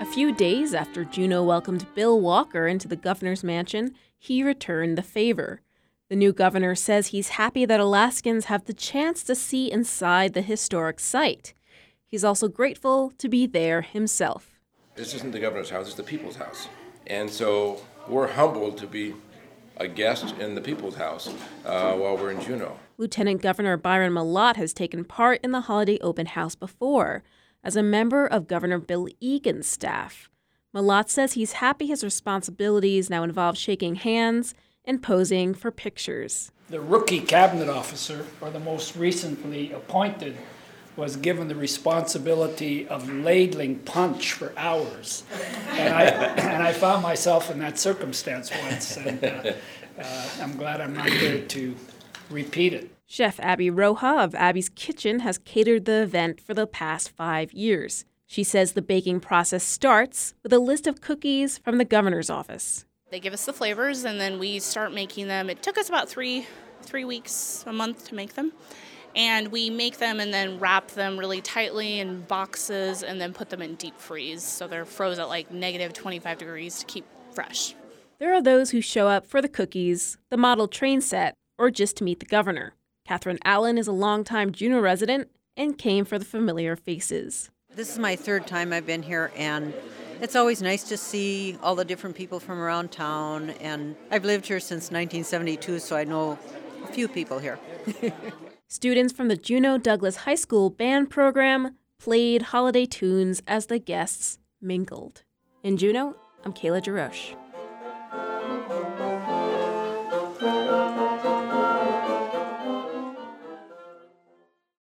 A few days after Juneau welcomed Bill Walker into the governor's mansion, he returned the favor. The new governor says he's happy that Alaskans have the chance to see inside the historic site. He's also grateful to be there himself. This isn't the governor's house, it's the people's house. And so we're humbled to be a guest in the people's house while we're in Juneau. Lieutenant Governor Byron Mallott has taken part in the holiday open house before as a member of Governor Bill Egan's staff. Mallott says he's happy his responsibilities now involve shaking hands and posing for pictures. The rookie cabinet officer, or the most recently appointed, was given the responsibility of ladling punch for hours. And I found myself in that circumstance once, and I'm glad I'm not there to repeat it. Chef Abby Roja of Abby's Kitchen has catered the event for the past 5 years. She says the baking process starts with a list of cookies from the governor's office. They give us the flavors, and then we start making them. It took us about three weeks, a month to make them. And we make them and then wrap them really tightly in boxes and then put them in deep freeze. So they're froze at like negative 25 degrees to keep fresh. There are those who show up for the cookies, the model train set, or just to meet the governor. Catherine Allen is a longtime Juneau resident and came for the familiar faces. This is my third time I've been here, and it's always nice to see all the different people from around town. And I've lived here since 1972, so I know a few people here. Students from the Juneau Douglas High School band program played holiday tunes as the guests mingled. In Juneau, I'm Kayla Jarosh.